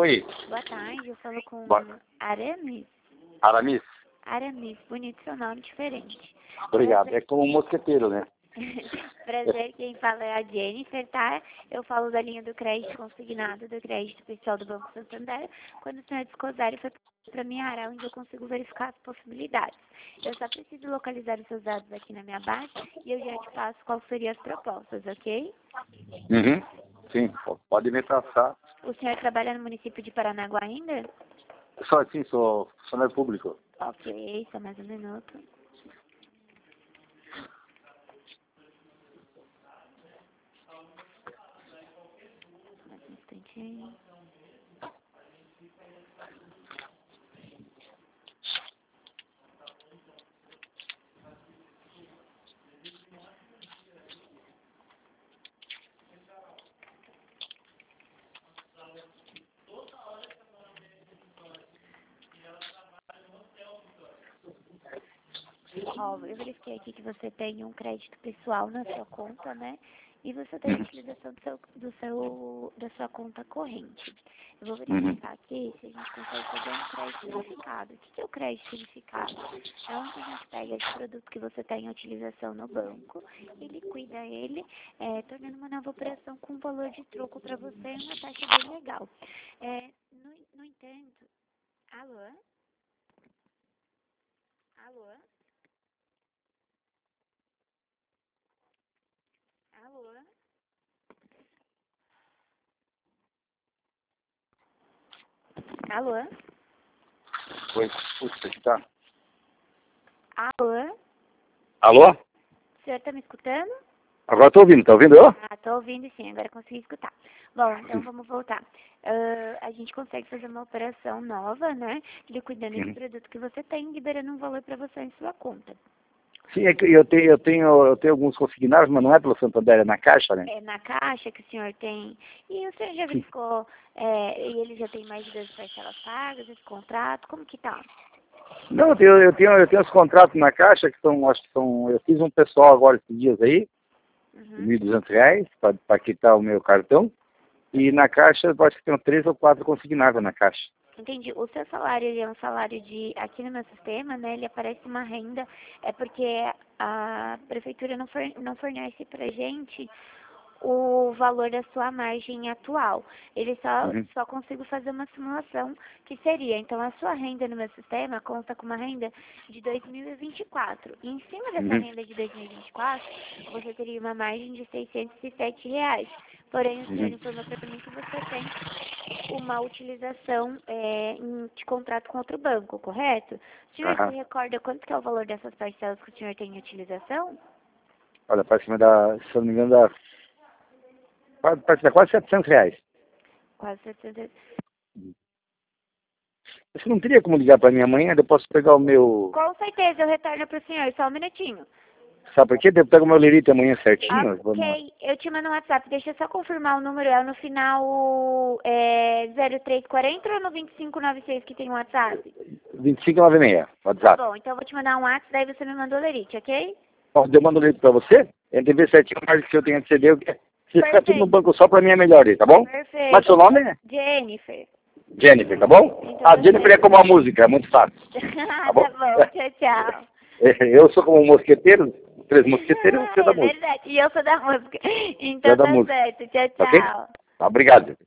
Oi. Boa tarde, eu falo com Boa. Aramis. Aramis? Aramis, bonito seu nome, diferente. Obrigado. Prazer. É como um mosqueteiro, né? Prazer, quem fala é a Jennifer, tá? Eu falo da linha do crédito consignado, do crédito pessoal do Banco Santander. Quando o senhor descosar, foi para minha área, onde eu consigo verificar as possibilidades. Eu só preciso localizar os seus dados aqui na minha base e eu já te passo quais seriam as propostas, ok? Uhum. Sim, pode me passar. O senhor trabalha no município de Paranaguá ainda? Só assim, sou funcionário público. Ok, só mais um minuto. Mais um instantinho. Ó, eu verifiquei aqui que você tem um crédito pessoal na sua conta, né? E você tem a utilização da sua conta corrente. Eu vou Uhum. verificar aqui se a gente consegue fazer um crédito unificado. O que é o crédito unificado? É onde a gente pega esse produto que você tem em utilização no banco e liquida ele, tornando uma nova operação com um valor de troco para você e uma taxa bem legal. No entanto... Alô? Alô? Alô? Alô? Oi, puxa, tá. Alô? Alô? O senhor está me escutando? Agora tô ouvindo, tá ouvindo eu? Ah, tô ouvindo sim, agora consegui escutar. Bom, então vamos voltar. A gente consegue fazer uma operação nova, né? Liquidando esse Uhum. produto que você tem, liberando um valor para você em sua conta. Sim, é que eu tenho alguns consignados, mas não é pelo Santander, é na Caixa, né? É na caixa que o senhor tem. E o senhor já Sim. verificou, e ele já tem mais de 2 parcelas pagas, esse contrato, como que tá? Não, eu tenho os contratos na Caixa, que são, acho que são, eu fiz um pessoal agora esses dias aí, Uhum. R$ 1.200, para quitar o meu cartão, e na Caixa, eu acho que tenho 3 ou 4 consignados na Caixa. Entendi. O seu salário, ele é um salário aqui no meu sistema, né, ele aparece uma renda, é porque a prefeitura não fornece pra gente o valor da sua margem atual. Ele Uhum. só consigo fazer uma simulação que seria, então a sua renda no meu sistema conta com uma renda de 2024. E em cima dessa Uhum. renda de 2024, você teria uma margem de R$ 607. Porém, o senhor Uhum. informou para mim que você tem uma utilização de contrato com outro banco, correto? O senhor se Aham. recorda quanto que é o valor dessas parcelas que o senhor tem em utilização? Olha, parece que vai dar, se eu não me engano, parece que dá quase R$ 700. Quase 700. Você não teria como ligar para minha mãe? Eu posso pegar o meu... Com certeza, eu retorno para o senhor, só um minutinho. Sabe por quê? Eu pego o meu lerite amanhã certinho. Vamos... Ok, eu te mando um WhatsApp, deixa eu só confirmar o número, é no final 0340 ou no 2596 que tem o WhatsApp? 2596, Tá WhatsApp. bom, então eu vou te mandar um WhatsApp, daí você me manda o lerite, ok? Eu mando o lerite para você. Ele deve ver certinho mais que eu tenho que ceder. Se ficar tudo no Perfeito, banco só para mim é melhor, tá bom? Mas perfeito. seu nome é Jennifer. Jennifer, tá bom? Então A tá Jennifer é certo. como a música, é muito fácil. Tá bom? Tá bom, tchau, tchau. Eu sou como um mosqueteiro, 3 mosqueteiros, você é da É música. verdade, e eu sou da música. Você é Então da tá música, certo, tchau, ok? tchau. Tá, obrigado.